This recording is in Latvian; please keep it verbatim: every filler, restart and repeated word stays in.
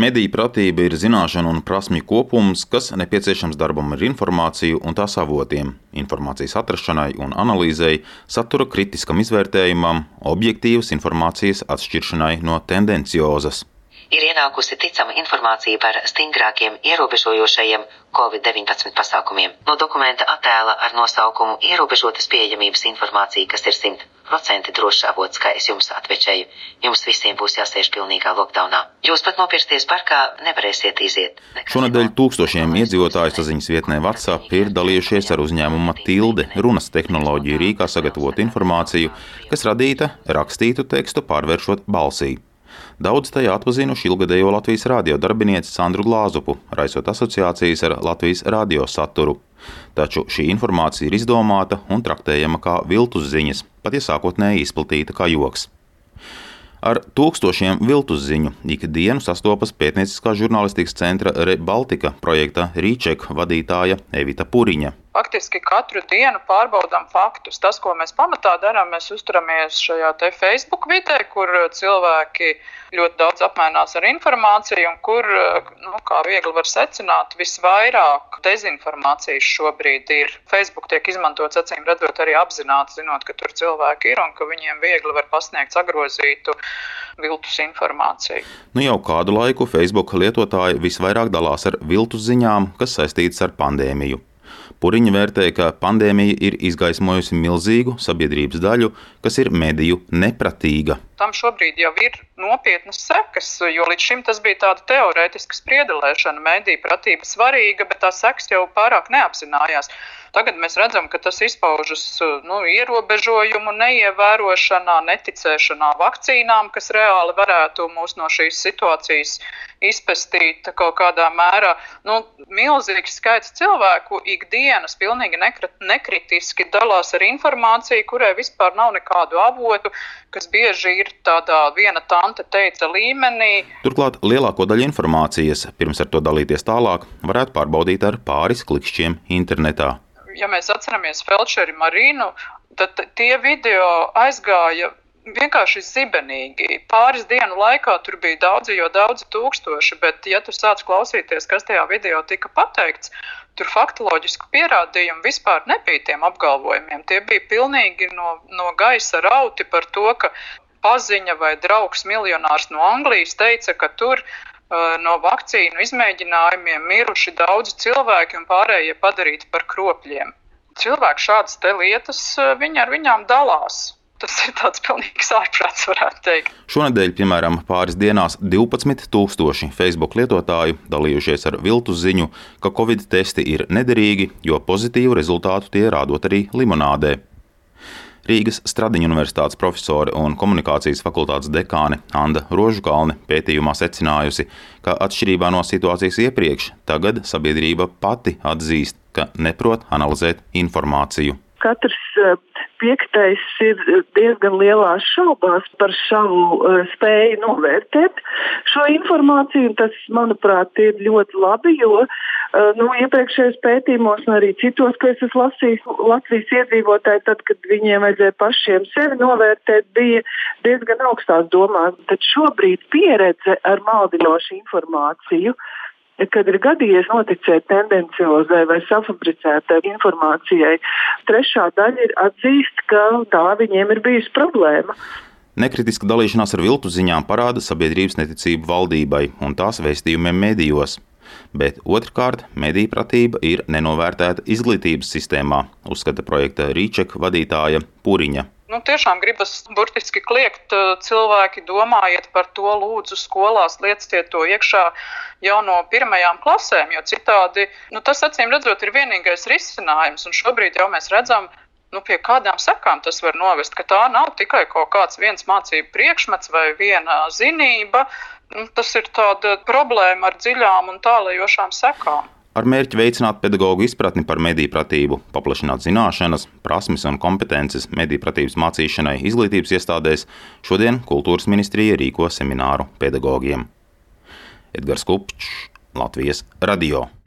Mediju pratība ir zināšanu un prasmju kopums, kas nepieciešams darbam ar informāciju un tās avotiem, informācijas atrašanai un analīzei, satura kritiskam izvērtējumam, objektīvas informācijas atšķiršanai no tendenciozas. Ir ienākusi ticama informācija par stingrākiem ierobežojošajiem covid deviņpadsmit pasākumiem. No dokumenta attēla ar nosaukumu ierobežotas pieejamības informācija, kas ir simt procenti drošs avots, kā es jums atvečēju. Jums visiem būs jāsēž pilnīgā lockdownā. Jūs pat nopirksties parkā nevarēsiet iziet. Nekas Šonedēļ tūkstošiem iedzīvotāju saziņas vietnē WhatsApp ir dalījušies ar uzņēmuma Tilde runas tehnoloģiju rīkā sagatavotu informāciju, kas radīta rakstītu tekstu pārvēršot balsī. Daudz tajā atpazinuši ilgadējo Latvijas radio darbinieci Sandru Glāzupu, raisot asociācijas ar Latvijas radio saturu. Taču šī informācija ir izdomāta un traktējama kā viltus ziņas, pat ja sākotnēji izplatīta kā joks. Ar tūkstošiem viltus ziņu ikdienu sastopas pētnieciskā žurnālistikas centra ReBaltica projekta Rīček vadītāja Evita Puriņa. Faktiski katru dienu pārbaudām faktus. Tas, ko mēs pamatā darām, mēs uzturamies šajā te Facebook vidē, kur cilvēki ļoti daudz apmainās ar informāciju un kur, nu, kā viegli var secināt, visvairāk dezinformācijas šobrīd ir. Facebook tiek izmantots, acīm redzot, arī apzināti, zinot, ka tur cilvēki ir un ka viņiem viegli var pasniegt sagrozītu viltus informāciju. Nu jau kādu laiku Facebook lietotāji visvairāk dalās ar viltus ziņām, kas saistītas ar pandēmiju. Puriņa vērtē, ka pandēmija ir izgaismojusi milzīgu sabiedrības daļu, kas ir mediju nepratīga. Tam šobrīd jau ir nopietnas sekas, jo līdz šim tas bija tāda teorētiska spriedelēšana, mediju pratība svarīga, bet tā sekas jau pārāk neapzinājās. Tagad mēs redzam, ka tas izpaužas nu, ierobežojumu neievērošanā, neticēšanā vakcīnām, kas reāli varētu mūs no šīs situācijas izpestīt kaut kādā mērā. Nu, milzīgs skaits cilvēku ikdienas pilnīgi nekritiski dalās ar informāciju, kurai vispār nav nekādu avotu, kas bieži ir tādā viena tante teica līmenī. Turklāt lielāko daļu informācijas, pirms ar to dalīties tālāk, varētu pārbaudīt ar pāris klikšķiem internetā. Ja mēs atceramies Felčeri Marinu, tad tie video aizgāja vienkārši zibenīgi. Pāris dienu laikā tur bija daudzi, jo daudzi tūkstoši, bet ja tu sāc klausīties, kas tajā video tika pateikts, tur faktoloģisku pierādījumu vispār nebija tiem apgalvojumiem. Tie bija pilnīgi no, no gaisa rauti par to, ka paziņa vai draugs miljonārs no Anglijas teica, ka tur no vakcīnu izmēģinājumiem miruši daudzi cilvēki un pārējie padarīti par kropļiem. Cilvēki šādas te lietas, viņi ar viņām dalās. Tas ir tāds pilnīgs ārprāts, varētu teikt. Šonedēļ, piemēram, pāris dienās divpadsmit tūkstoši Facebook lietotāju dalījušies ar viltus ziņu, ka Covid testi ir nederīgi, jo pozitīvu rezultātu tie rādot arī limonādē. Rīgas Stradiņu universitātes profesore un komunikācijas fakultātes dekāne Anda Rožukalne pētījumā secinājusi, ka atšķirībā no situācijas iepriekš, tagad sabiedrība pati atzīst, ka neprot analizēt informāciju. Katrs piektais ir diezgan lielās šaubās par savu spēju novērtēt šo informāciju, un tas, manuprāt, ir ļoti labi, jo nu, iepriekšējos pētījumos un arī citos, ko es esmu lasījis, Latvijas iedzīvotāji, tad, kad viņiem vajadzēja pašiem sevi novērtēt, bija diezgan augstās domās, bet šobrīd pieredze ar maldinošu informāciju, kad ir gadījies noticēt tendenciozai vai safabricētai informācijai, trešā daļa ir atzīst, ka tā viņiem ir bijusi problēma. Nekritiska dalīšanās ar viltus ziņām parāda sabiedrības neticību valdībai un tās vēstījumiem medijos. Bet otrkārt, mediju pratība ir nenovērtēta izglītības sistēmā, uzskata projekta Rīček vadītāja Puriņa. Nu, tiešām gribas burtiski kliegt, cilvēki domājiet par to, lūdzu skolās lieciet to iekšā jau no pirmajām klasēm, jo citādi, nu, tas acīm redzot ir vienīgais risinājums, un šobrīd jau mēs redzam, nu, pie kādām sekām tas var novest, ka tā nav tikai kaut kāds viens mācību priekšmets vai viena zinība, nu, tas ir tāda problēma ar dziļām un tālajošām sekām. Ar mērķi veicināt pedagogu izpratni par mediju pratību, paplašināt zināšanas, prasmes un kompetences mediju pratības mācīšanai izglītības iestādēs, šodien Kultūras ministrija rīko semināru pedagogiem. Edgars Kupčs, Latvijas radio.